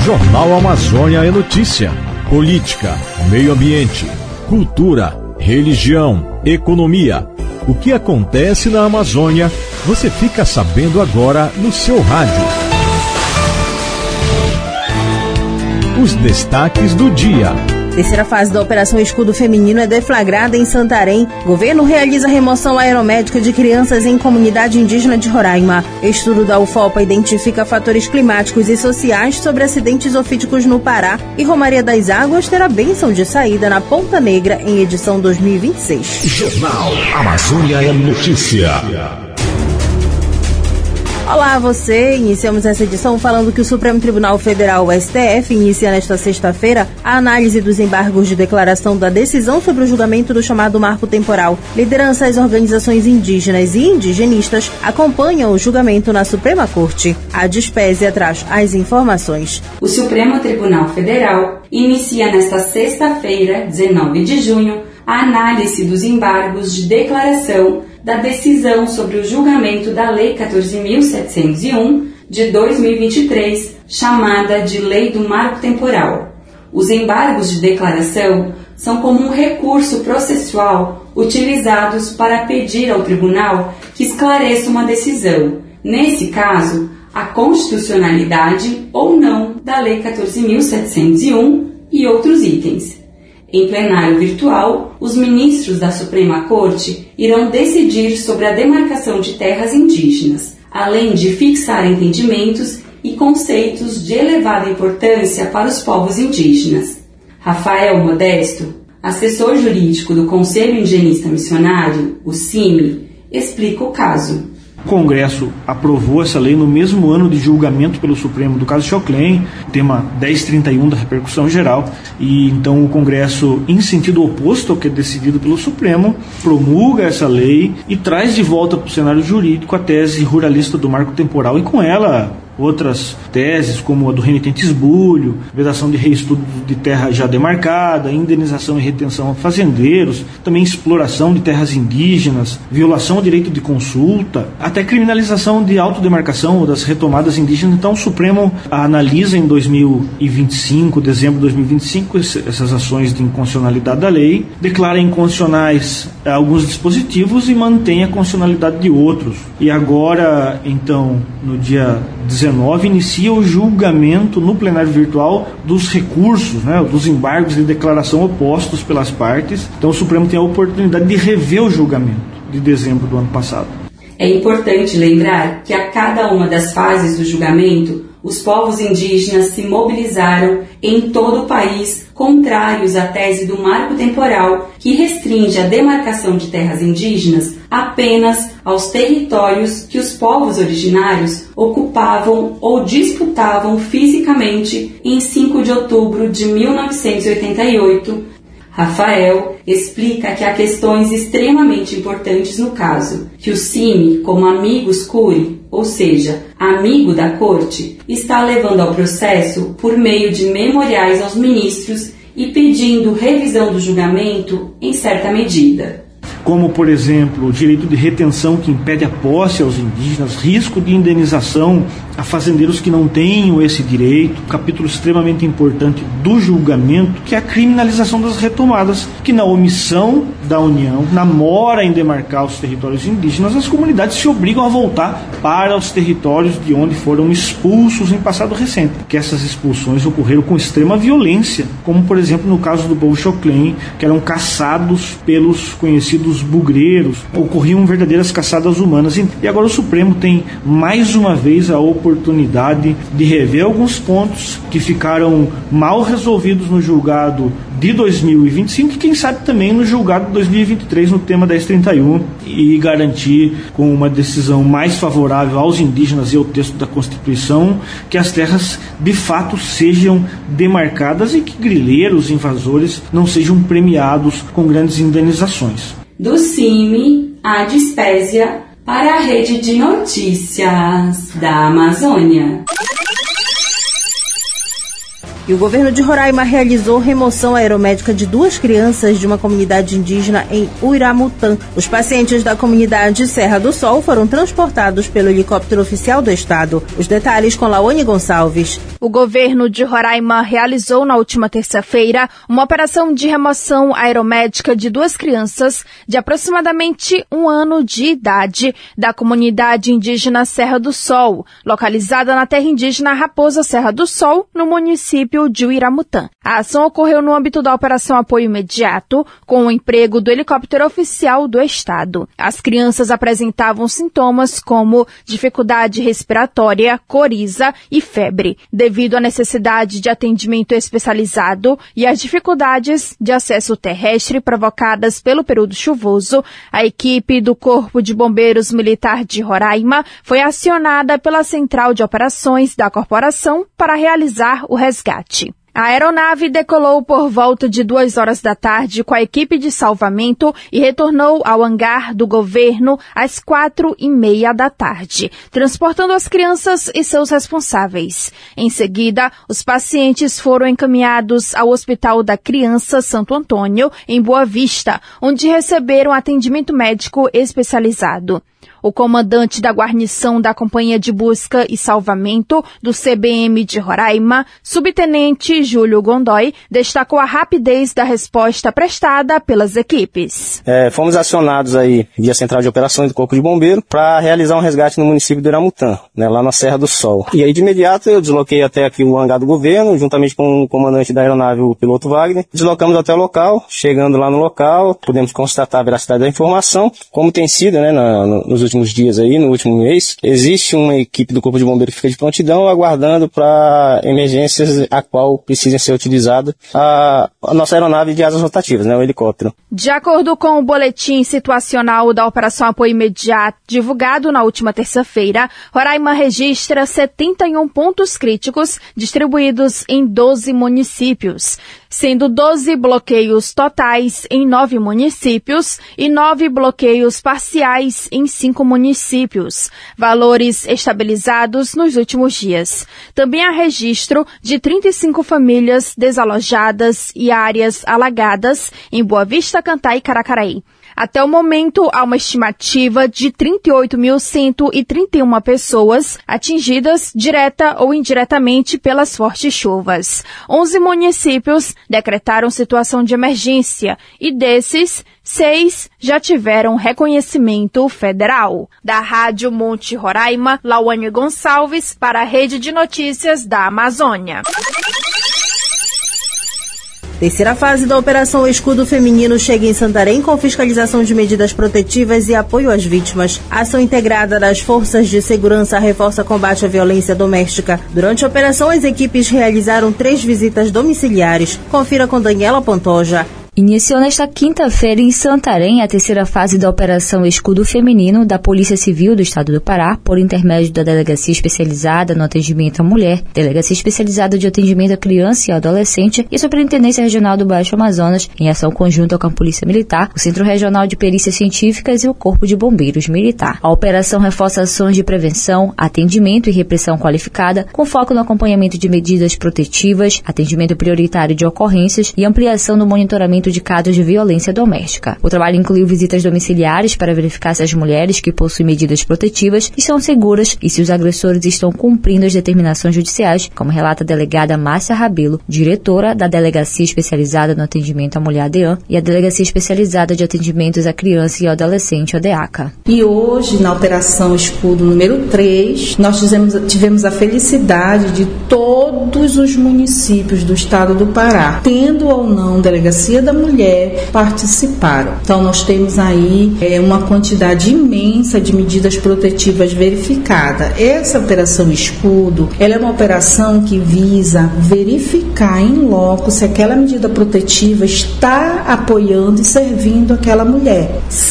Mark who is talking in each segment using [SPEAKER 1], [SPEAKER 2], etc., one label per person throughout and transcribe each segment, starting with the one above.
[SPEAKER 1] Jornal Amazônia é notícia, política, meio ambiente, cultura, religião, economia. O que acontece na Amazônia, você fica sabendo agora no seu rádio. Os destaques do dia.
[SPEAKER 2] Terceira fase da Operação Escudo Feminino é deflagrada em Santarém. Governo realiza remoção aeromédica de crianças em comunidade indígena de Roraima. Estudo da UFOPA identifica fatores climáticos e sociais sobre acidentes ofídicos no Pará. E Romaria das Águas terá bênção de saída na Ponta Negra em edição 2026.
[SPEAKER 1] Jornal Amazônia é notícia.
[SPEAKER 2] Olá, você! Iniciamos essa edição falando que o Supremo Tribunal Federal, o STF, inicia nesta sexta-feira a análise dos embargos de declaração da decisão sobre o julgamento do chamado marco temporal. Lideranças, organizações indígenas e indigenistas acompanham o julgamento na Suprema Corte. A Dispésia traz as informações.
[SPEAKER 3] O Supremo Tribunal Federal inicia nesta sexta-feira, 19 de junho, a análise dos embargos de declaração da decisão sobre o julgamento da Lei 14.701 de 2023, chamada de Lei do Marco Temporal. Os embargos de declaração são como um recurso processual utilizados para pedir ao tribunal que esclareça uma decisão, nesse caso, a constitucionalidade ou não da Lei 14.701 e outros itens. Em plenário virtual, os ministros da Suprema Corte irão decidir sobre a demarcação de terras indígenas, além de fixar entendimentos e conceitos de elevada importância para os povos indígenas. Rafael Modesto, assessor jurídico do Conselho Indigenista Missionário, o CIMI, explica o caso.
[SPEAKER 4] O Congresso aprovou essa lei no mesmo ano de julgamento pelo Supremo do caso Choclen, tema 1031 da repercussão geral, e então o Congresso, em sentido oposto ao que é decidido pelo Supremo, promulga essa lei e traz de volta para o cenário jurídico a tese ruralista do marco temporal e com ela outras teses, como a do renitente esbulho, vedação de reestudo de terra já demarcada, indenização e retenção a fazendeiros, também exploração de terras indígenas, violação ao direito de consulta, até criminalização de autodemarcação ou das retomadas indígenas. Então o Supremo analisa em 2025, dezembro de 2025, essas ações de inconstitucionalidade da lei, declara inconstitucionais alguns dispositivos e mantém a constitucionalidade de outros. E agora, então, no dia 19, inicia o julgamento no plenário virtual dos recursos, dos embargos de declaração opostos pelas partes. Então o Supremo tem a oportunidade de rever o julgamento de dezembro do ano passado.
[SPEAKER 3] É importante lembrar que a cada uma das fases do julgamento, os povos indígenas se mobilizaram em todo o país contrários à tese do marco temporal que restringe a demarcação de terras indígenas apenas aos territórios que os povos originários ocupavam ou disputavam fisicamente em 5 de outubro de 1988. Rafael explica que há questões extremamente importantes no caso, que o CIMI, como amigos curi, ou seja, amigo da corte, está levando ao processo por meio de memoriais aos ministros e pedindo revisão do julgamento em certa medida.
[SPEAKER 4] Como, por exemplo, o direito de retenção que impede a posse aos indígenas, risco de indenização a fazendeiros que não tenham esse direito, capítulo extremamente importante do julgamento, que é a criminalização das retomadas, que na omissão da União, na mora em demarcar os territórios indígenas, as comunidades se obrigam a voltar para os territórios de onde foram expulsos em passado recente, que essas expulsões ocorreram com extrema violência, como, por exemplo, no caso do povo Choclen, que eram caçados pelos conhecidos bugreiros, ocorriam verdadeiras caçadas humanas. E agora o Supremo tem mais uma vez a oportunidade de rever alguns pontos que ficaram mal resolvidos no julgado de 2025 e quem sabe também no julgado de 2023 no tema 1031 e garantir com uma decisão mais favorável aos indígenas e ao texto da Constituição que as terras de fato sejam demarcadas e que grileiros invasores não sejam premiados com grandes indenizações.
[SPEAKER 3] Do CIMI, a Dispésia, para a Rede de Notícias da Amazônia.
[SPEAKER 2] E E o governo de Roraima realizou remoção aeromédica de 2 crianças de uma comunidade indígena em Uiramutã. Os pacientes da comunidade Serra do Sol foram transportados pelo helicóptero oficial do estado. Os detalhes com Lawane Gonçalves.
[SPEAKER 5] O governo de Roraima realizou na última terça-feira uma operação de remoção aeromédica de 2 crianças de aproximadamente 1 ano de idade da comunidade indígena Serra do Sol, localizada na terra indígena Raposa Serra do Sol, no município de Uiramutã. A ação ocorreu no âmbito da Operação Apoio Imediato, com o emprego do helicóptero oficial do estado. As crianças apresentavam sintomas como dificuldade respiratória, coriza e febre, devido à necessidade de atendimento especializado e às dificuldades de acesso terrestre provocadas pelo período chuvoso. A equipe do Corpo de Bombeiros Militar de Roraima foi acionada pela Central de Operações da corporação para realizar o resgate. A aeronave decolou por volta de 2 horas da tarde com a equipe de salvamento e retornou ao hangar do governo às 4:30 da tarde, transportando as crianças e seus responsáveis. Em seguida, os pacientes foram encaminhados ao Hospital da Criança Santo Antônio, em Boa Vista, onde receberam atendimento médico especializado. O comandante da guarnição da Companhia de Busca e Salvamento do CBM de Roraima, subtenente Júlio Gondói, destacou a rapidez da resposta prestada pelas equipes.
[SPEAKER 6] Fomos acionados aí via Central de Operações do Corpo de Bombeiro para realizar um resgate no município de Uiramutã, lá na Serra do Sol. E aí de imediato eu desloquei até aqui o hangar do governo, juntamente com o comandante da aeronave, o piloto Wagner. Deslocamos até o local, chegando lá no local, pudemos constatar a veracidade da informação, como tem sido, nos últimos dias aí, no último mês. Existe uma equipe do Corpo de Bombeiro que fica de prontidão, aguardando para emergências a qual precisem ser utilizada a nossa aeronave de asas rotativas, o helicóptero.
[SPEAKER 5] De acordo com o boletim situacional da Operação Apoio Imediato, divulgado na última terça-feira, Roraima registra 71 pontos críticos distribuídos em 12 municípios, sendo 12 bloqueios totais em 9 municípios e 9 bloqueios parciais em 5 municípios, valores estabilizados nos últimos dias. Também há registro de 35 famílias desalojadas e áreas alagadas em Boa Vista, Cantá e Caracaraí. Até o momento, há uma estimativa de 38.131 pessoas atingidas direta ou indiretamente pelas fortes chuvas. 11 municípios decretaram situação de emergência e desses, 6 já tiveram reconhecimento federal. Da Rádio Monte Roraima, Lawane Gonçalves para a Rede de Notícias da Amazônia.
[SPEAKER 2] Terceira fase da Operação Escudo Feminino chega em Santarém com fiscalização de medidas protetivas e apoio às vítimas. A ação integrada das forças de segurança reforça combate à violência doméstica. Durante a operação, as equipes realizaram 3 visitas domiciliares. Confira com Daniela Pantoja.
[SPEAKER 7] Iniciou nesta quinta-feira em Santarém a terceira fase da Operação Escudo Feminino da Polícia Civil do Estado do Pará, por intermédio da Delegacia Especializada no Atendimento à Mulher, Delegacia Especializada de Atendimento à Criança e Adolescente e Superintendência Regional do Baixo Amazonas, em ação conjunta com a Polícia Militar, o Centro Regional de Perícias Científicas e o Corpo de Bombeiros Militar. A operação reforça ações de prevenção, atendimento e repressão qualificada, com foco no acompanhamento de medidas protetivas, atendimento prioritário de ocorrências e ampliação do monitoramento de casos de violência doméstica. O trabalho incluiu visitas domiciliares para verificar se as mulheres que possuem medidas protetivas estão seguras e se os agressores estão cumprindo as determinações judiciais, como relata a delegada Márcia Rabelo, diretora da Delegacia Especializada no Atendimento à Mulher ADEAN e a Delegacia Especializada de Atendimentos à Criança e Adolescente ADEACA.
[SPEAKER 8] E hoje, na Operação Escudo número 3, nós tivemos a felicidade de todos os municípios do estado do Pará, tendo ou não Delegacia da Mulher, participaram. Então nós temos aí uma quantidade imensa de medidas protetivas verificada. Essa Operação Escudo, ela é uma operação que visa verificar em loco se aquela medida protetiva está apoiando e servindo aquela mulher. Se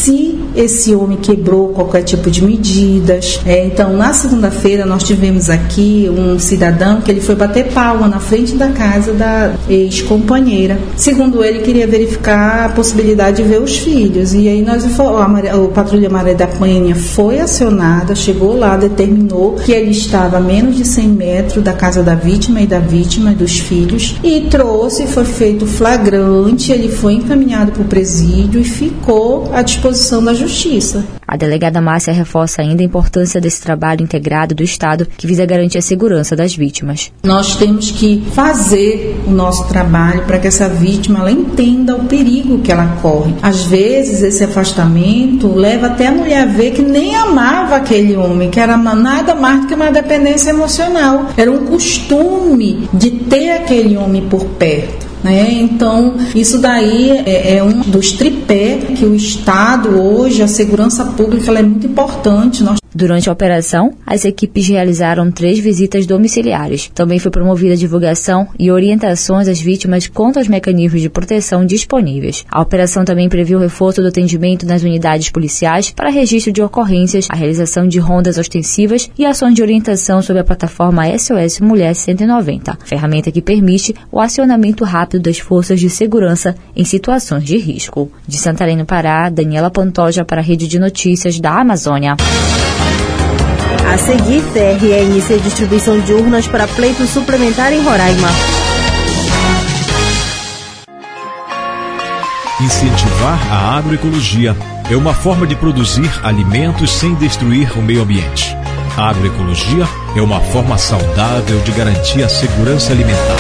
[SPEAKER 8] esse homem quebrou qualquer tipo de medidas. Então, na segunda-feira, nós tivemos aqui um cidadão que ele foi bater palma na frente da casa da ex-companheira. Segundo ele, queria verificar a possibilidade de ver os filhos. E aí o Patrulha Maria da Penha foi acionada, chegou lá, determinou que ele estava a menos de 100 metros da casa da vítima e dos filhos, e foi feito flagrante, ele foi encaminhado para o presídio e ficou à disposição da Justiça.
[SPEAKER 7] A delegada Márcia reforça ainda a importância desse trabalho integrado do Estado que visa garantir a segurança das vítimas.
[SPEAKER 8] Nós temos que fazer o nosso trabalho para que essa vítima ela entenda o perigo que ela corre. Às vezes, esse afastamento leva até a mulher a ver que nem amava aquele homem, que era nada mais do que uma dependência emocional. Era um costume de ter aquele homem por perto. Então, isso daí é um dos tripés que o Estado hoje, a segurança pública, ela é muito importante.
[SPEAKER 7] Durante a operação, as equipes realizaram 3 visitas domiciliares. Também foi promovida a divulgação e orientações às vítimas quanto aos mecanismos de proteção disponíveis. A operação também previu o reforço do atendimento nas unidades policiais para registro de ocorrências, a realização de rondas ostensivas e ações de orientação sobre a plataforma SOS Mulher 190, ferramenta que permite o acionamento rápido das forças de segurança em situações de risco. De Santarém, no Pará, Daniela Pantoja para a Rede de Notícias da Amazônia.
[SPEAKER 2] A seguir, TRE inicia a distribuição de urnas para pleito suplementar em Roraima.
[SPEAKER 1] Incentivar a agroecologia é uma forma de produzir alimentos sem destruir o meio ambiente. A agroecologia é uma forma saudável de garantir a segurança alimentar.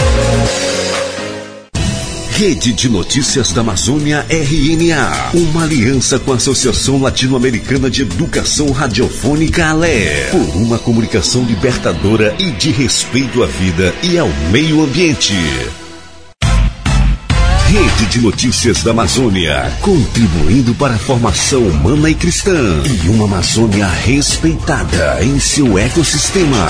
[SPEAKER 9] Rede de Notícias da Amazônia, RNA, uma aliança com a Associação Latino-Americana de Educação Radiofônica, ALE, por uma comunicação libertadora e de respeito à vida e ao meio ambiente. Rede de Notícias da Amazônia, contribuindo para a formação humana e cristã e uma Amazônia respeitada em seu ecossistema.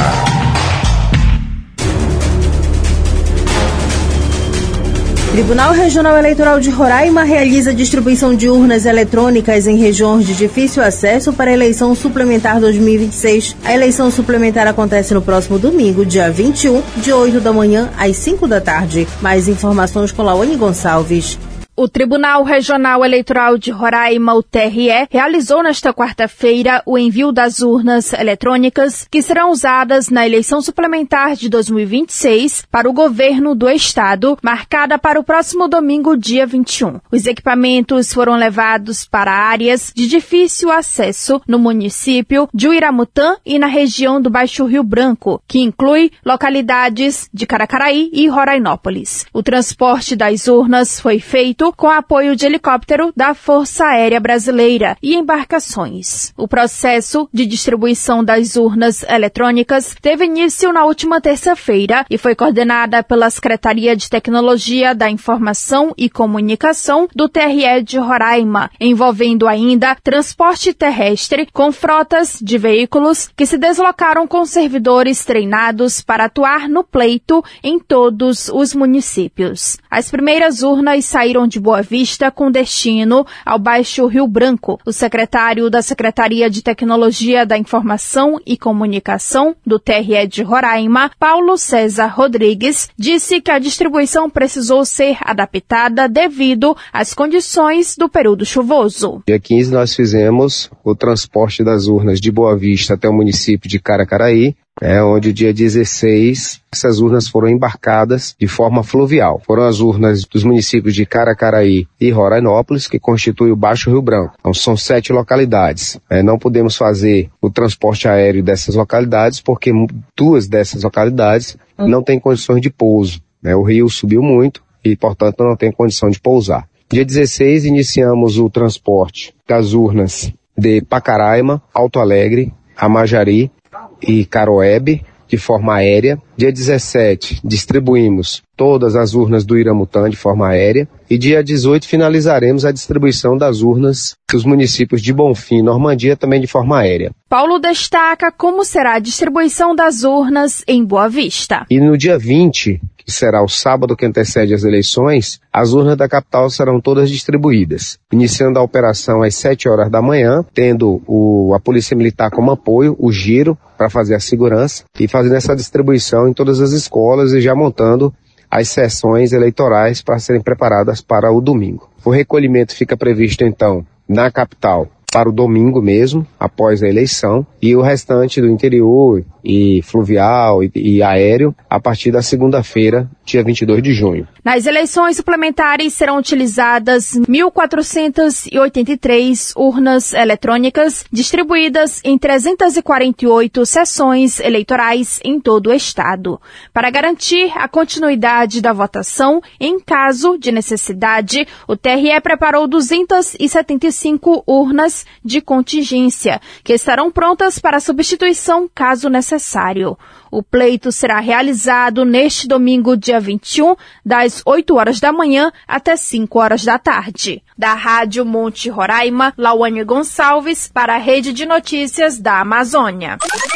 [SPEAKER 2] Tribunal Regional Eleitoral de Roraima realiza distribuição de urnas eletrônicas em regiões de difícil acesso para a eleição suplementar 2026. A eleição suplementar acontece no próximo domingo, dia 21, de 8 da manhã às 5 da tarde. Mais informações com Lawane Gonçalves.
[SPEAKER 5] O Tribunal Regional Eleitoral de Roraima, o TRE, realizou nesta quarta-feira o envio das urnas eletrônicas que serão usadas na eleição suplementar de 2026 para o governo do estado, marcada para o próximo domingo, dia 21. Os equipamentos foram levados para áreas de difícil acesso no município de Uiramutã e na região do Baixo Rio Branco, que inclui localidades de Caracaraí e Rorainópolis. O transporte das urnas foi feito com apoio de helicóptero da Força Aérea Brasileira e embarcações. O processo de distribuição das urnas eletrônicas teve início na última terça-feira e foi coordenada pela Secretaria de Tecnologia da Informação e Comunicação do TRE de Roraima, envolvendo ainda transporte terrestre com frotas de veículos que se deslocaram com servidores treinados para atuar no pleito em todos os municípios. As primeiras urnas saíram de Boa Vista com destino ao Baixo Rio Branco. O secretário da Secretaria de Tecnologia da Informação e Comunicação do TRE de Roraima, Paulo César Rodrigues, disse que a distribuição precisou ser adaptada devido às condições do período chuvoso.
[SPEAKER 10] Dia 15 nós fizemos o transporte das urnas de Boa Vista até o município de Caracaraí, onde o dia 16 essas urnas foram embarcadas de forma fluvial. Foram as urnas dos municípios de Caracaraí e Rorainópolis, que constituem o Baixo Rio Branco. Então são 7 localidades. Não podemos fazer o transporte aéreo dessas localidades porque 2 dessas localidades não têm condições de pouso. O rio subiu muito e, portanto, não tem condição de pousar. Dia 16 iniciamos o transporte das urnas de Pacaraima, Alto Alegre, Amajari e Caroebe, de forma aérea. Dia 17, distribuímos todas as urnas do Iramutã de forma aérea. E dia 18 finalizaremos a distribuição das urnas dos municípios de Bonfim e Normandia também de forma aérea.
[SPEAKER 5] Paulo destaca como será a distribuição das urnas em Boa Vista.
[SPEAKER 10] E no dia 20, que será o sábado que antecede as eleições, as urnas da capital serão todas distribuídas, iniciando a operação às 7 horas da manhã, tendo a Polícia Militar como apoio, o giro, para fazer a segurança, e fazendo essa distribuição em todas as escolas e já montando as sessões eleitorais para serem preparadas para o domingo. O recolhimento fica previsto, então, na capital para o domingo mesmo, após a eleição, e o restante do interior e fluvial e aéreo a partir da segunda-feira, dia 22 de junho.
[SPEAKER 5] Nas eleições suplementares serão utilizadas 1.483 urnas eletrônicas distribuídas em 348 sessões eleitorais em todo o estado, para garantir a continuidade da votação em caso de necessidade. O TRE preparou 275 urnas de contingência, que estarão prontas para substituição caso necessário. O pleito será realizado neste domingo, dia 21, das 8 horas da manhã até 5 horas da tarde. Da Rádio Monte Roraima, Lauane Gonçalves, para a Rede de Notícias da Amazônia.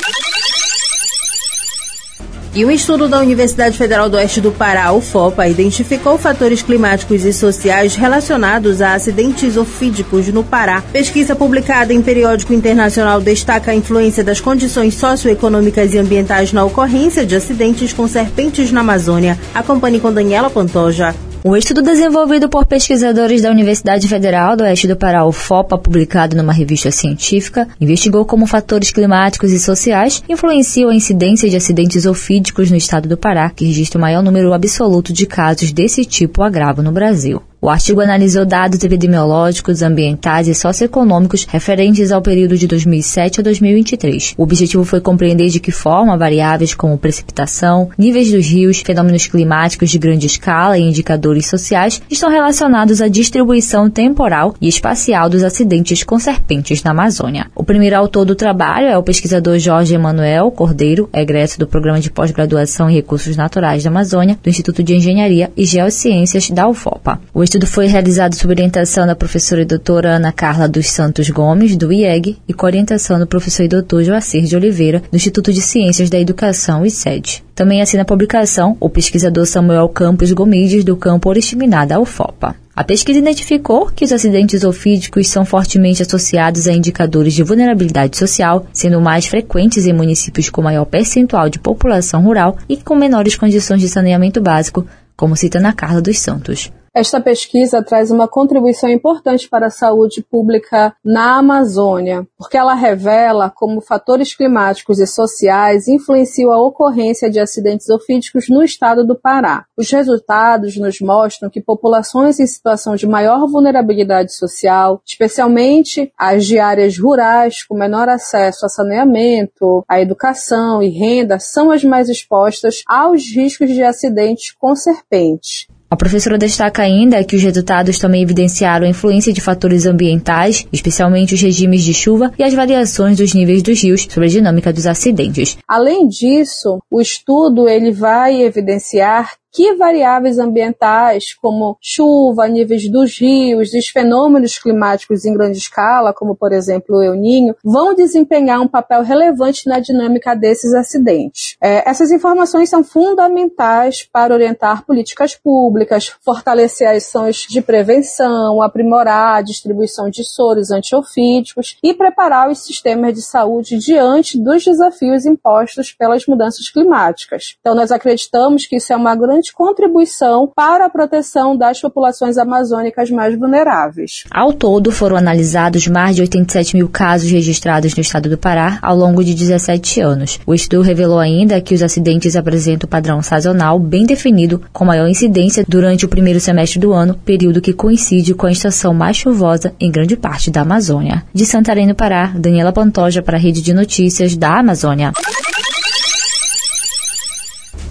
[SPEAKER 2] E um estudo da Universidade Federal do Oeste do Pará, UFOPA, identificou fatores climáticos e sociais relacionados a acidentes ofídicos no Pará. Pesquisa publicada em periódico internacional destaca a influência das condições socioeconômicas e ambientais na ocorrência de acidentes com serpentes na Amazônia. Acompanhe com Daniela Pantoja.
[SPEAKER 7] O estudo desenvolvido por pesquisadores da Universidade Federal do Oeste do Pará, UFOPA, publicado numa revista científica, investigou como fatores climáticos e sociais influenciam a incidência de acidentes ofídicos no estado do Pará, que registra o maior número absoluto de casos desse tipo agravo no Brasil. O artigo analisou dados epidemiológicos, ambientais e socioeconômicos referentes ao período de 2007 a 2023. O objetivo foi compreender de que forma variáveis como precipitação, níveis dos rios, fenômenos climáticos de grande escala e indicadores sociais estão relacionados à distribuição temporal e espacial dos acidentes com serpentes na Amazônia. O primeiro autor do trabalho é o pesquisador Jorge Emanuel Cordeiro, egresso do Programa de Pós-Graduação em Recursos Naturais da Amazônia, do Instituto de Engenharia e Geociências da UFOPA. O estudo foi realizado sob orientação da professora e doutora Ana Carla dos Santos Gomes, do IEG, e com orientação do professor e doutor Joacir de Oliveira, do Instituto de Ciências da Educação, ICED. Também assina a publicação o pesquisador Samuel Campos Gomides, do campo Oriximiná da UFOPA. A pesquisa identificou que os acidentes ofídicos são fortemente associados a indicadores de vulnerabilidade social, sendo mais frequentes em municípios com maior percentual de população rural e com menores condições de saneamento básico, como cita Ana Carla dos Santos.
[SPEAKER 11] Esta pesquisa traz uma contribuição importante para a saúde pública na Amazônia, porque ela revela como fatores climáticos e sociais influenciam a ocorrência de acidentes ofídicos no estado do Pará. Os resultados nos mostram que populações em situação de maior vulnerabilidade social, especialmente as de áreas rurais com menor acesso a saneamento, a educação e renda, são as mais expostas aos riscos de acidentes com serpentes.
[SPEAKER 7] A professora destaca ainda que os resultados também evidenciaram a influência de fatores ambientais, especialmente os regimes de chuva e as variações dos níveis dos rios sobre a dinâmica dos acidentes.
[SPEAKER 11] Além disso, o estudo ele vai evidenciar que variáveis ambientais, como chuva, níveis dos rios, os fenômenos climáticos em grande escala, como por exemplo o El Niño, vão desempenhar um papel relevante na dinâmica desses acidentes. Essas informações são fundamentais para orientar políticas públicas, fortalecer ações de prevenção, aprimorar a distribuição de soros antiofídicos e preparar os sistemas de saúde diante dos desafios impostos pelas mudanças climáticas. Então nós acreditamos que isso é uma grande contribuição para a proteção das populações amazônicas mais vulneráveis.
[SPEAKER 7] Ao todo, foram analisados mais de 87 mil casos registrados no estado do Pará ao longo de 17 anos. O estudo revelou ainda que os acidentes apresentam padrão sazonal bem definido, com maior incidência durante o primeiro semestre do ano, período que coincide com a estação mais chuvosa em grande parte da Amazônia. De Santarém, no Pará, Daniela Pantoja para a Rede de Notícias da Amazônia.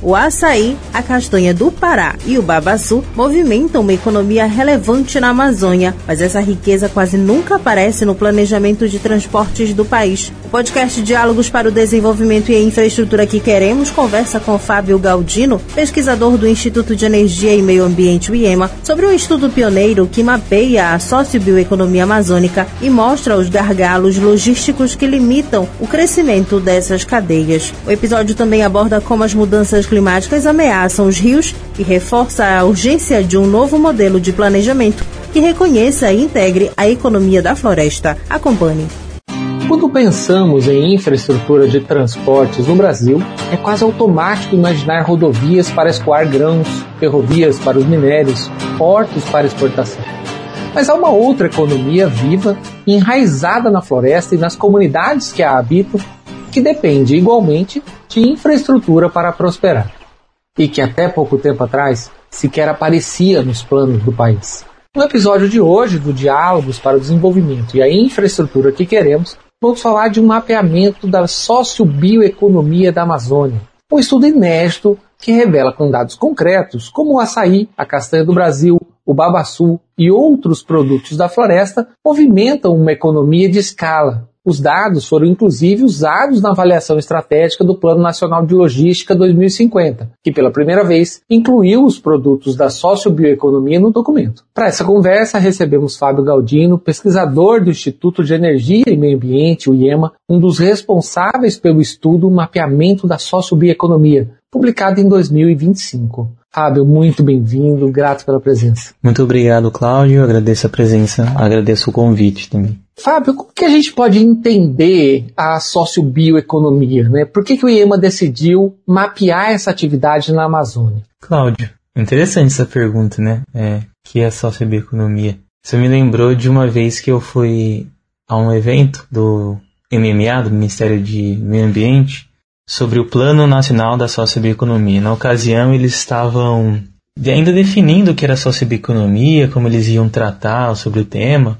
[SPEAKER 2] O açaí, a castanha do Pará e o babaçu movimentam uma economia relevante na Amazônia, mas essa riqueza quase nunca aparece no planejamento de transportes do país. O podcast Diálogos para o Desenvolvimento e a Infraestrutura que Queremos conversa com Fábio Galdino, pesquisador do Instituto de Energia e Meio Ambiente, o IEMA, sobre um estudo pioneiro que mapeia a sociobioeconomia amazônica e mostra os gargalos logísticos que limitam o crescimento dessas cadeias. O episódio também aborda como as mudanças climáticas ameaçam os rios e reforça a urgência de um novo modelo de planejamento que reconheça e integre a economia da floresta. Acompanhe.
[SPEAKER 12] Quando pensamos em infraestrutura de transportes no Brasil, é quase automático imaginar rodovias para escoar grãos, ferrovias para os minérios, portos para exportação. Mas há uma outra economia viva, enraizada na floresta e nas comunidades que a habitam, que depende igualmente de infraestrutura para prosperar, e que até pouco tempo atrás sequer aparecia nos planos do país. No episódio de hoje do Diálogos para o Desenvolvimento e a Infraestrutura que Queremos, vamos falar de um mapeamento da sociobioeconomia da Amazônia, um estudo inédito que revela com dados concretos como o açaí, a castanha do Brasil, o babaçu e outros produtos da floresta movimentam uma economia de escala. Os dados foram inclusive usados na avaliação estratégica do Plano Nacional de Logística 2050, que pela primeira vez incluiu os produtos da sociobioeconomia no documento. Para essa conversa recebemos Fábio Galdino, pesquisador do Instituto de Energia e Meio Ambiente, o IEMA, um dos responsáveis pelo estudo Mapeamento da Sociobioeconomia, publicado em 2025. Fábio, muito bem-vindo, grato pela presença.
[SPEAKER 13] Muito obrigado, Cláudio, agradeço a presença, agradeço o convite também.
[SPEAKER 12] Fábio, como que a gente pode entender a sociobioeconomia, né? Por que o IEMA decidiu mapear essa atividade na Amazônia?
[SPEAKER 13] Cláudio, interessante essa pergunta, né? Que é a sociobioeconomia. Isso me lembrou de uma vez que eu fui a um evento do MMA, do Ministério de Meio Ambiente, sobre o Plano Nacional da Sociobioeconomia. Na ocasião, eles estavam ainda definindo o que era sociobioeconomia, como eles iam tratar sobre o tema.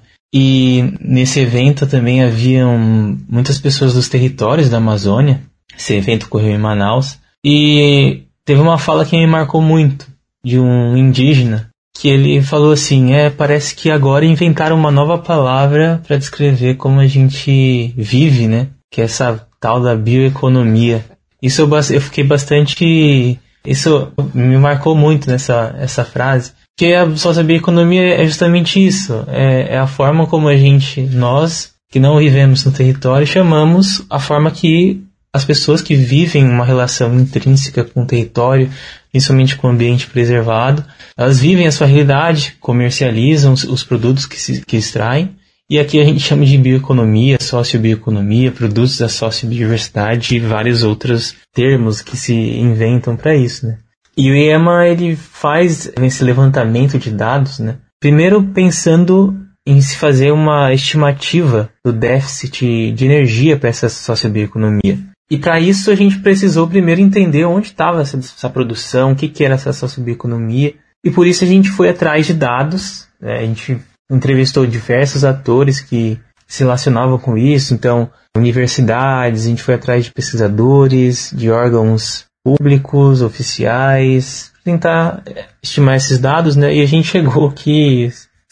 [SPEAKER 13] E nesse evento também haviam muitas pessoas dos territórios da Amazônia. Esse evento ocorreu em Manaus. E teve uma fala que me marcou muito, de um indígena, que ele falou assim, parece que agora inventaram uma nova palavra para descrever como a gente vive, né? Que é essa tal da bioeconomia. Isso eu fiquei bastante... Isso me marcou muito essa frase. Porque a sociobioeconomia é justamente isso. É a forma como nós, que não vivemos no território, chamamos a forma que as pessoas que vivem uma relação intrínseca com o território, principalmente com o ambiente preservado, elas vivem a sua realidade, comercializam os produtos que extraem. E aqui a gente chama de bioeconomia, sociobioeconomia, produtos da sociobiodiversidade e vários outros termos que se inventam para isso, né? E o IEMA, ele faz esse levantamento de dados, né? Primeiro pensando em se fazer uma estimativa do déficit de energia para essa sociobioeconomia. E para isso a gente precisou primeiro entender onde estava essa produção, o que era essa sociobioeconomia. E por isso a gente foi atrás de dados, né? A gente entrevistou diversos atores que se relacionavam com isso, então universidades, a gente foi atrás de pesquisadores, de órgãos públicos, oficiais, tentar estimar esses dados, né? E a gente chegou que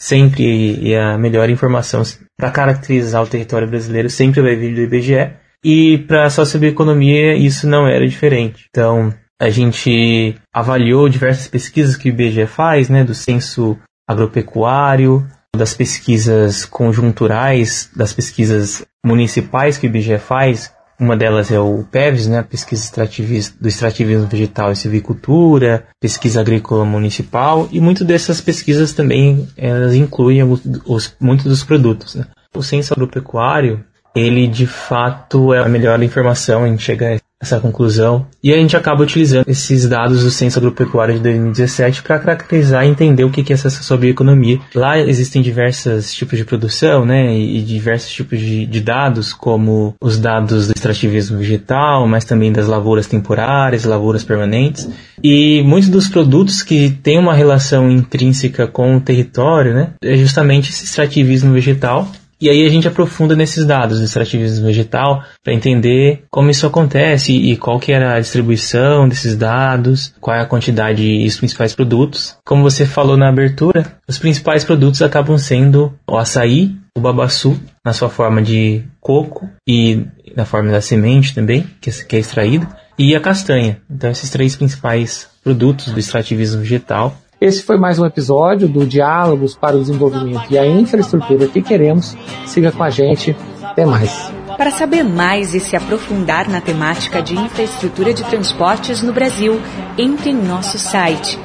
[SPEAKER 13] sempre a melhor informação para caracterizar o território brasileiro sempre vai vir do IBGE, e para a socioeconomia isso não era diferente. Então a gente avaliou diversas pesquisas que o IBGE faz, né? Do censo agropecuário, das pesquisas conjunturais, das pesquisas municipais que o IBGE faz. Uma delas é o PEVS, né, a pesquisa do extrativismo vegetal e silvicultura, pesquisa agrícola municipal, e muitas dessas pesquisas também elas incluem muitos dos produtos, né. O censo agropecuário, ele de fato é a melhor informação, a gente chega a essa conclusão, e a gente acaba utilizando esses dados do censo agropecuário de 2017 para caracterizar e entender o que é essa sociobioeconomia. Lá existem diversos tipos de produção, né, e diversos tipos de dados, como os dados do extrativismo vegetal, mas também das lavouras temporárias, lavouras permanentes, e muitos dos produtos que têm uma relação intrínseca com o território, né, é justamente esse extrativismo vegetal. E aí a gente aprofunda nesses dados do extrativismo vegetal para entender como isso acontece e qual que era a distribuição desses dados, qual é a quantidade e os principais produtos. Como você falou na abertura, os principais produtos acabam sendo o açaí, o babaçu, na sua forma de coco e na forma da semente também, que é extraída, e a castanha. Então esses 3 principais produtos do extrativismo vegetal.
[SPEAKER 12] Esse foi mais um episódio do Diálogos para o Desenvolvimento e a Infraestrutura que Queremos. Siga com a gente. Até mais.
[SPEAKER 14] Para saber mais e se aprofundar na temática de infraestrutura de transportes no Brasil, entre em nosso site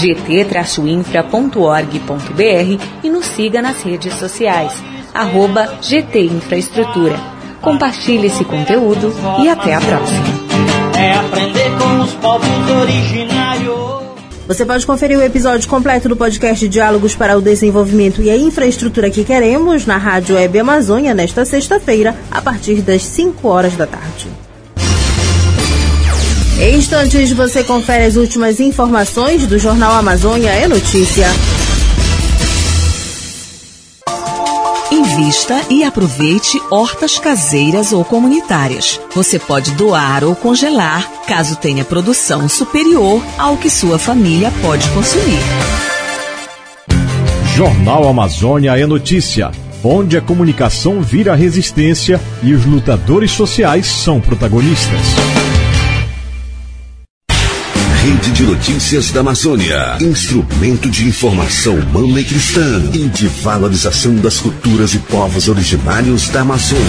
[SPEAKER 14] gt-infra.org.br e nos siga nas redes sociais, @GTInfraestrutura. Compartilhe esse conteúdo e até a próxima.
[SPEAKER 15] É aprender com os povos originários.
[SPEAKER 2] Você pode conferir o episódio completo do podcast Diálogos para o Desenvolvimento e a Infraestrutura que Queremos na Rádio Web Amazônia nesta sexta-feira, a partir das 5 horas da tarde. Em instantes, você confere as últimas informações do Jornal Amazônia é Notícia.
[SPEAKER 16] Invista e aproveite hortas caseiras ou comunitárias. Você pode doar ou congelar, caso tenha produção superior ao que sua família pode consumir.
[SPEAKER 1] Jornal Amazônia é Notícia, onde a comunicação vira resistência e os lutadores sociais são protagonistas.
[SPEAKER 9] Rede de Notícias da Amazônia, instrumento de informação humana e cristã e de valorização das culturas e povos originários da Amazônia.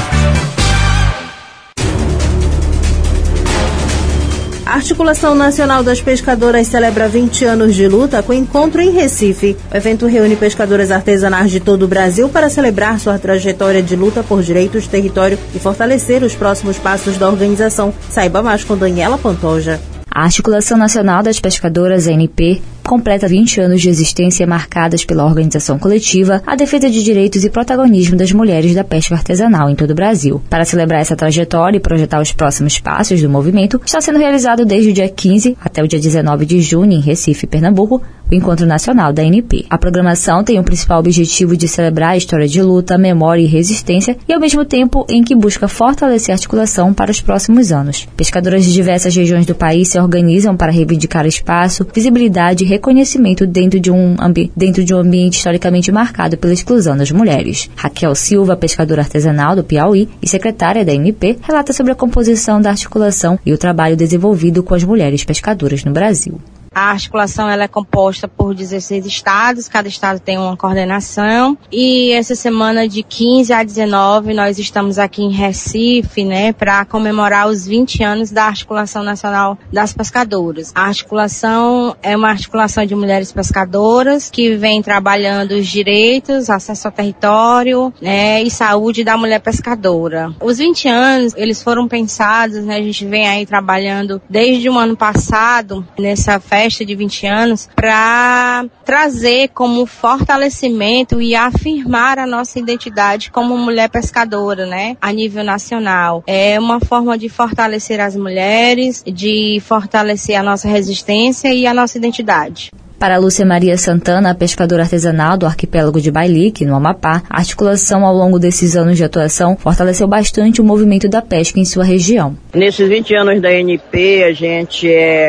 [SPEAKER 2] A Articulação Nacional das Pescadoras celebra 20 anos de luta com encontro em Recife. O evento reúne pescadoras artesanais de todo o Brasil para celebrar sua trajetória de luta por direitos, território e fortalecer os próximos passos da organização. Saiba mais com Daniela Pantoja.
[SPEAKER 7] A Articulação Nacional das Pescadoras, ANP, completa 20 anos de existência marcadas pela organização coletiva, a defesa de direitos e protagonismo das mulheres da pesca artesanal em todo o Brasil. Para celebrar essa trajetória e projetar os próximos passos do movimento, está sendo realizado desde o dia 15 até o dia 19 de junho, em Recife, Pernambuco, o Encontro Nacional da ANP. A programação tem o principal objetivo de celebrar a história de luta, memória e resistência e, ao mesmo tempo, em que busca fortalecer a articulação para os próximos anos. Pescadoras de diversas regiões do país se organizam para reivindicar espaço, visibilidade e reconhecimento dentro de um ambiente historicamente marcado pela exclusão das mulheres. Raquel Silva, pescadora artesanal do Piauí e secretária da ANP, relata sobre a composição da articulação e o trabalho desenvolvido com as mulheres pescadoras no Brasil.
[SPEAKER 17] A articulação ela é composta por 16 estados, cada estado tem uma coordenação e essa semana de 15 a 19 nós estamos aqui em Recife, para comemorar os 20 anos da Articulação Nacional das Pescadoras. A articulação é uma articulação de mulheres pescadoras que vem trabalhando os direitos, acesso ao território, e saúde da mulher pescadora. Os 20 anos, eles foram pensados, a gente vem aí trabalhando desde o ano passado nessa festa de 20 anos para trazer como fortalecimento e afirmar a nossa identidade como mulher pescadora, a nível nacional. É uma forma de fortalecer as mulheres, de fortalecer a nossa resistência e a nossa identidade.
[SPEAKER 7] Para Lúcia Maria Santana, pescadora artesanal do arquipélago de Bailique, no Amapá, a articulação ao longo desses anos de atuação fortaleceu bastante o movimento da pesca em sua região.
[SPEAKER 18] Nesses 20 anos da ANP, a gente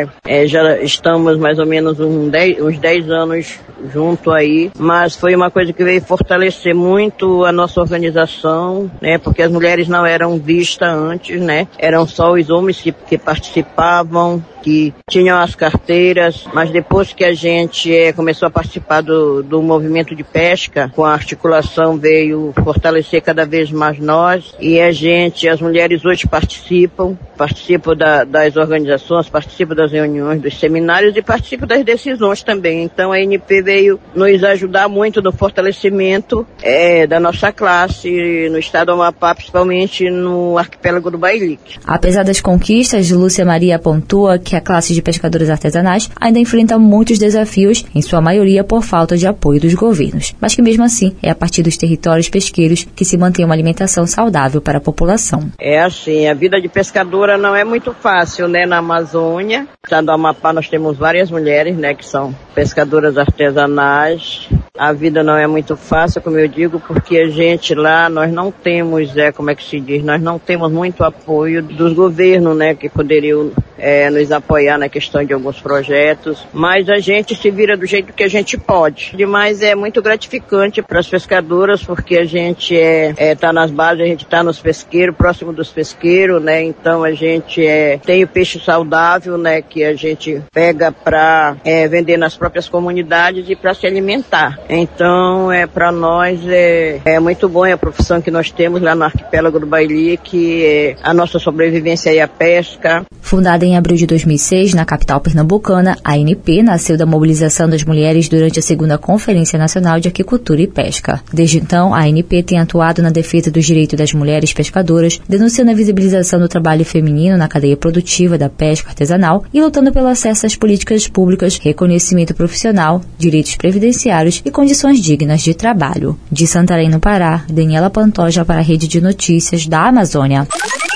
[SPEAKER 18] já estamos mais ou menos uns 10 anos junto aí, mas foi uma coisa que veio fortalecer muito a nossa organização, porque as mulheres não eram vistas antes, eram só os homens que participavam, que tinham as carteiras, mas depois que a gente começou a participar do movimento de pesca, com a articulação veio fortalecer cada vez mais nós, e as mulheres hoje participam das organizações, participam das reuniões, dos seminários e participam das decisões também. Então a ANP veio nos ajudar muito no fortalecimento da nossa classe no estado do Amapá, principalmente no arquipélago do Bailique.
[SPEAKER 7] Apesar das conquistas, Lúcia Maria pontua que que a classe de pescadores artesanais ainda enfrenta muitos desafios, em sua maioria por falta de apoio dos governos, mas que mesmo assim é a partir dos territórios pesqueiros que se mantém uma alimentação saudável para a população.
[SPEAKER 18] É assim, a vida de pescadora não é muito fácil, né? Na Amazônia, no estado do Amapá, nós temos várias mulheres, né, que são pescadoras artesanais. A vida não é muito fácil, como eu digo, porque a gente lá, nós não temos, como é que se diz, nós não temos muito apoio dos governos, né, que poderiam nos apoiar na questão de alguns projetos, mas a gente se vira do jeito que a gente pode. Demais é muito gratificante para as pescadoras, porque a gente tá nas bases, a gente tá nos pesqueiros, próximo dos pesqueiros, né, então a gente tem o peixe saudável, né, que a gente pega para vender nas próprias comunidades e para se alimentar. Então, para nós é muito bom a profissão que nós temos lá no arquipélago do Baili, que a nossa sobrevivência é a pesca.
[SPEAKER 7] Fundada em abril de 2006, na capital pernambucana, a ANP nasceu da mobilização das mulheres durante a 2ª Conferência Nacional de Aquicultura e Pesca. Desde então, a ANP tem atuado na defesa dos direitos das mulheres pescadoras, denunciando a visibilização do trabalho feminino na cadeia produtiva da pesca artesanal e lutando pelo acesso às políticas públicas, reconhecimento profissional, direitos previdenciários e condições dignas de trabalho. De Santarém, no Pará, Daniela Pantoja para a Rede de Notícias da Amazônia.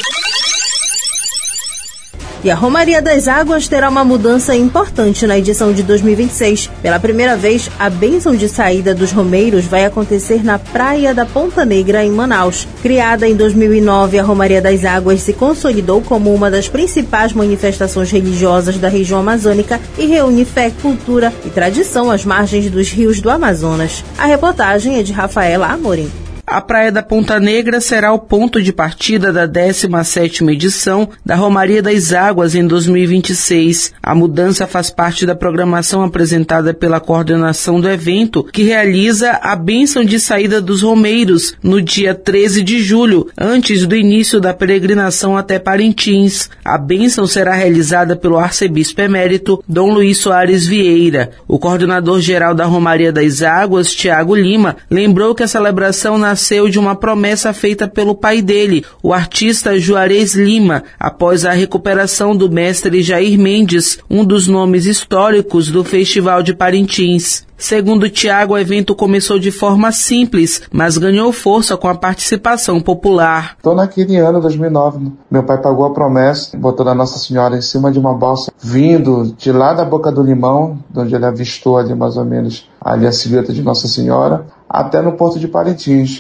[SPEAKER 2] E a Romaria das Águas terá uma mudança importante na edição de 2026. Pela primeira vez, a bênção de saída dos romeiros vai acontecer na Praia da Ponta Negra, em Manaus. Criada em 2009, a Romaria das Águas se consolidou como uma das principais manifestações religiosas da região amazônica e reúne fé, cultura e tradição às margens dos rios do Amazonas. A reportagem é de Rafaela Amorim.
[SPEAKER 19] A Praia da Ponta Negra será o ponto de partida da 17ª edição da Romaria das Águas em 2026. A mudança faz parte da programação apresentada pela coordenação do evento, que realiza a bênção de saída dos romeiros no dia 13 de julho, antes do início da peregrinação até Parintins. A bênção será realizada pelo arcebispo emérito Dom Luiz Soares Vieira. O coordenador-geral da Romaria das Águas, Tiago Lima, lembrou que a celebração nasceu de uma promessa feita pelo pai dele, o artista Juarez Lima, após a recuperação do mestre Jair Mendes, um dos nomes históricos do Festival de Parintins. Segundo Tiago, o evento começou de forma simples, mas ganhou força com a participação popular.
[SPEAKER 20] Então, naquele ano, 2009, meu pai pagou a promessa, botou a Nossa Senhora em cima de uma balsa, vindo de lá da Boca do Limão, onde ele avistou ali mais ou menos ali a silhueta de Nossa Senhora, até no Porto de Parintins.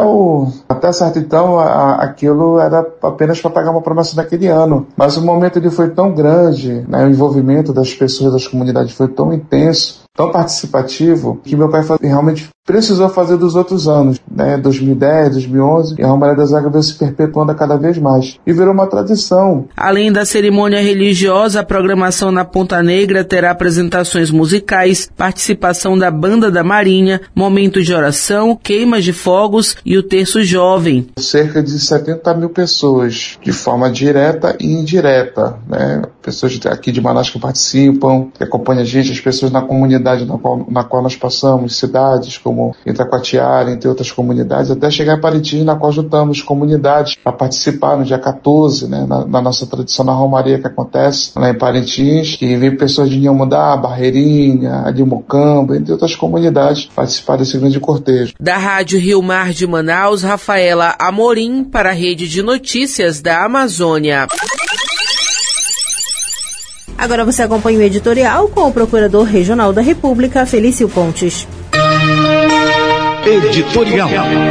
[SPEAKER 20] Até certo então, aquilo era apenas para pagar uma promessa daquele ano. Mas o momento ele foi tão grande, né, o envolvimento das pessoas, das comunidades foi tão intenso, tão participativo, que meu pai realmente precisou fazer dos outros anos, né, 2010, 2011, e a Romaria das Águas veio se perpetuando cada vez mais. E virou uma tradição.
[SPEAKER 19] Além da cerimônia religiosa, a programação na Ponta Negra terá apresentações musicais, participação da Banda da Marinha, momentos de oração, queimas de fogos e o terço jovem.
[SPEAKER 20] Cerca de 70 mil pessoas, de forma direta e indireta, né? Pessoas aqui de Manaus que participam, que acompanham a gente, as pessoas na comunidade na qual nós passamos, cidades como Itacoatiara, entre outras comunidades, até chegar a Parintins, na qual juntamos comunidades para participar no dia 14, né, na nossa tradição na Romaria que acontece lá em Parintins, que vem pessoas de Inhamudá, Barreirinha, Adimocamba, entre outras comunidades, participar desse grande cortejo.
[SPEAKER 19] Da Rádio Rio Mar de Manaus, Rafaela Amorim para a Rede de Notícias da Amazônia.
[SPEAKER 2] Agora você acompanha o editorial com o Procurador Regional da República, Felício Pontes.
[SPEAKER 21] Editorial.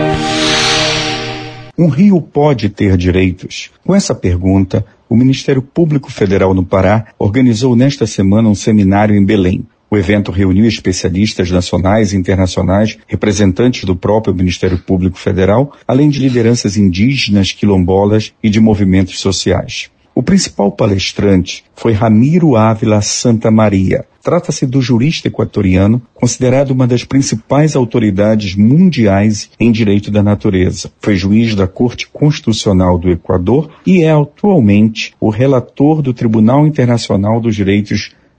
[SPEAKER 21] Um rio pode ter direitos? Com essa pergunta, o Ministério Público Federal no Pará organizou nesta semana um seminário em Belém. O evento reuniu especialistas nacionais e internacionais, representantes do próprio Ministério Público Federal, além de lideranças indígenas, quilombolas e de movimentos sociais. O principal palestrante foi Ramiro Ávila Santa Maria. Trata-se do jurista equatoriano, considerado uma das principais autoridades mundiais em direito da natureza. Foi juiz da Corte Constitucional do Equador e é atualmente o relator do Tribunal Internacional dos Direitos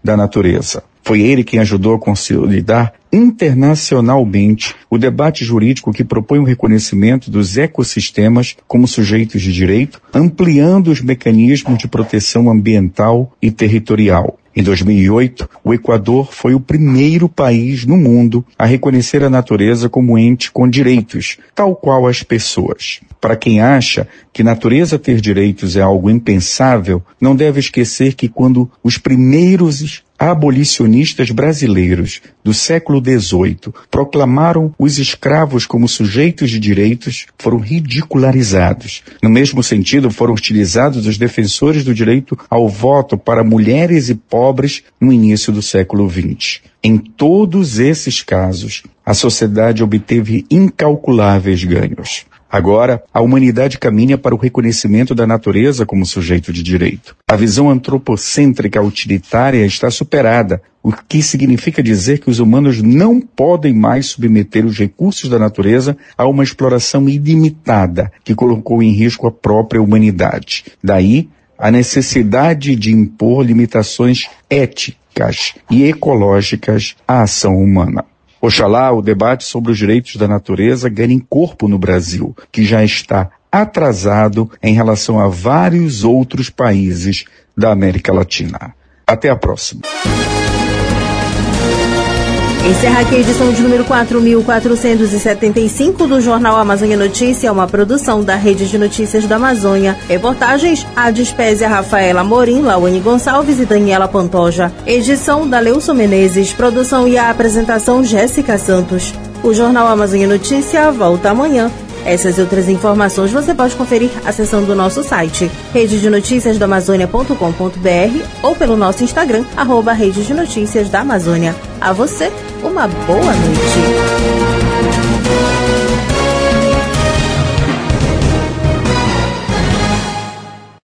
[SPEAKER 21] da natureza. Foi ele quem ajudou a consolidar internacionalmente o debate jurídico que propõe o reconhecimento dos ecossistemas como sujeitos de direito, ampliando os mecanismos de proteção ambiental e territorial. Em 2008, o Equador foi o primeiro país no mundo a reconhecer a natureza como ente com direitos, tal qual as pessoas. Para quem acha que natureza ter direitos é algo impensável, não deve esquecer que quando os primeiros abolicionistas brasileiros do século XVIII proclamaram os escravos como sujeitos de direitos, foram ridicularizados. No mesmo sentido, foram utilizados os defensores do direito ao voto para mulheres e pobres no início do século XX. Em todos esses casos, a sociedade obteve incalculáveis ganhos. Agora, a humanidade caminha para o reconhecimento da natureza como sujeito de direito. A visão antropocêntrica utilitária está superada, o que significa dizer que os humanos não podem mais submeter os recursos da natureza a uma exploração ilimitada que colocou em risco a própria humanidade. Daí, a necessidade de impor limitações éticas e ecológicas à ação humana. Oxalá o debate sobre os direitos da natureza ganhe corpo no Brasil, que já está atrasado em relação a vários outros países da América Latina. Até a próxima.
[SPEAKER 2] Encerra aqui a edição de número 4.475 do Jornal Amazônia Notícia, uma produção da Rede de Notícias da Amazônia. Reportagens: Adispésia Rafaela Morim, Lawane Gonçalves e Daniela Pantoja. Edição da Leuson Menezes. Produção e a apresentação Jéssica Santos. O Jornal Amazônia Notícia volta amanhã. Essas e outras informações você pode conferir acessando o nosso site rededenoticiasdaamazônia.com.br ou pelo nosso Instagram, @Rede de Notícias da Amazônia. A você, uma boa noite.